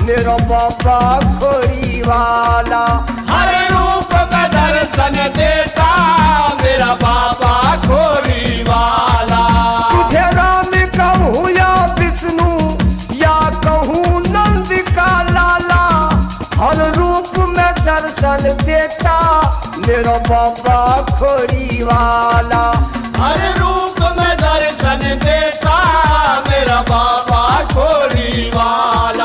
मेरा बाबा खोरी वाला। हर रूप में दर्शन देता मेरा बाबा खोरी वाला। तुझे राम कहूँ या विष्णु या कहूँ नंद का लाला, हर रूप में दर्शन देता मेरा बाबा खोरी वाला। हर रूप में दर्शन देता मेरा बाबा खोरी वाला।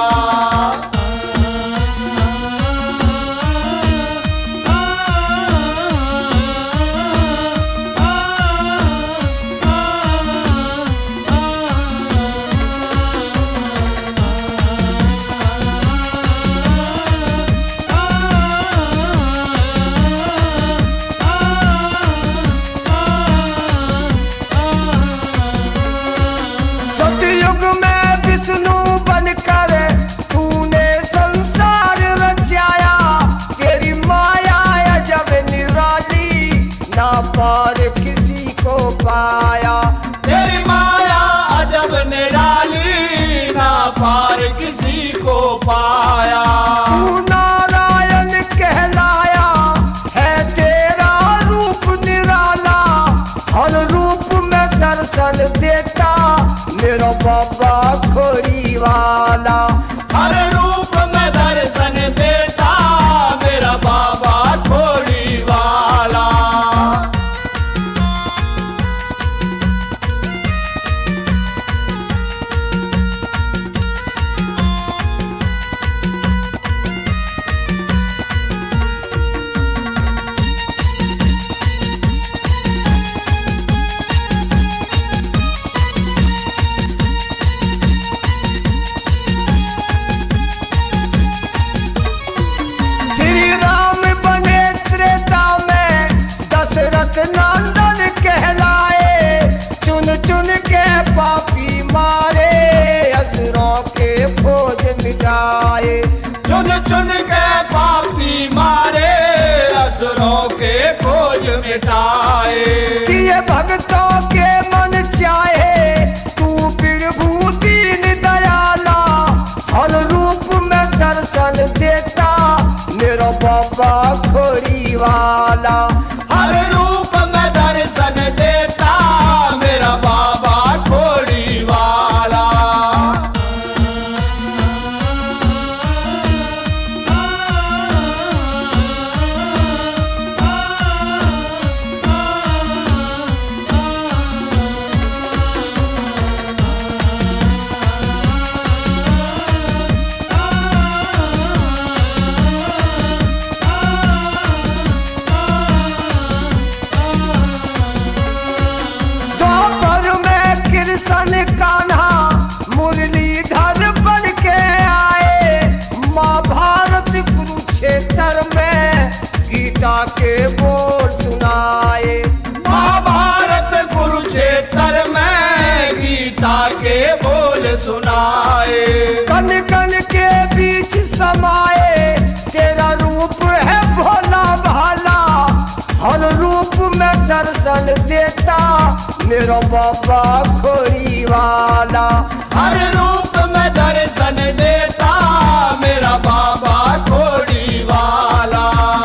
सतयुग में विष्णु बनकर तूने संसार रचाया, तेरी माया अजब निराली ना पार किसी को पाया। तेरी माया अजब निराली ना पार किसी को पाया। तू नारायण कहलाया है तेरा रूप निराला, हर रूप में दर्शन देता मेरा बाबा खोरी वाला। हर रूप में दर्शन देता मेरा बाबा खोरी वाला। श्री राम बने त्रेता में दशरथ नंदन कहलाए, चुन चुन के पापी मारे असुरों के फौज मिटाए। चुन चुन के पापी मारे असुरों के खोज मिटाए। किए भक्तों के मन चाहे तू प्रभु दीन दयाला, हर रूप में दर्शन देता मेरा बाबा खोरी वाला। हर रूप में दर्शन देता मेरा बाबा खोरी वाला। द्वापर में कृष्ण कान्हा मुरलीधर बन के आए, महाभारत कुरुक्षेत्र में गीता के बोल सुनाए। महाभारत कुरुक्षेत्र में गीता के बोल सुनाए। कन कन के बीच समाए तेरा रूप है भोला भाला, हर रूप में दर्शन देता मेरा बाबा खोरी वाला। हर रूप में दर्शन देता मेरा बाबा खोरी वाला।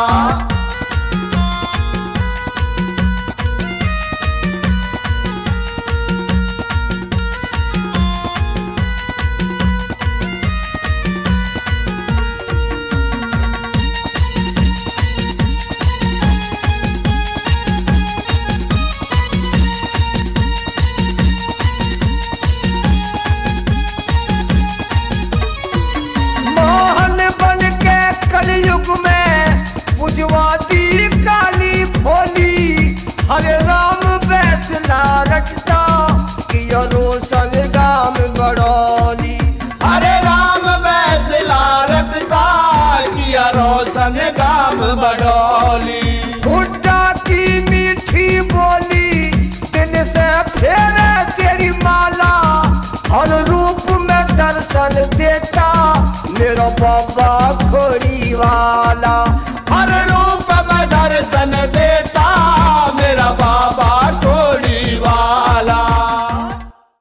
मोहन बन के कलयुग में पुजवाती काली भोली, हरे राम वैसला रटता किया रोशन गाम गड़ौली। हरे राम वैसला रखता किया रोशन गाम बडौली। हुड्डा की मीठी बोली दिन से फेरे तेरी माला, हर रूप में दर्शन देता मेरा बाबा खोरी वाला।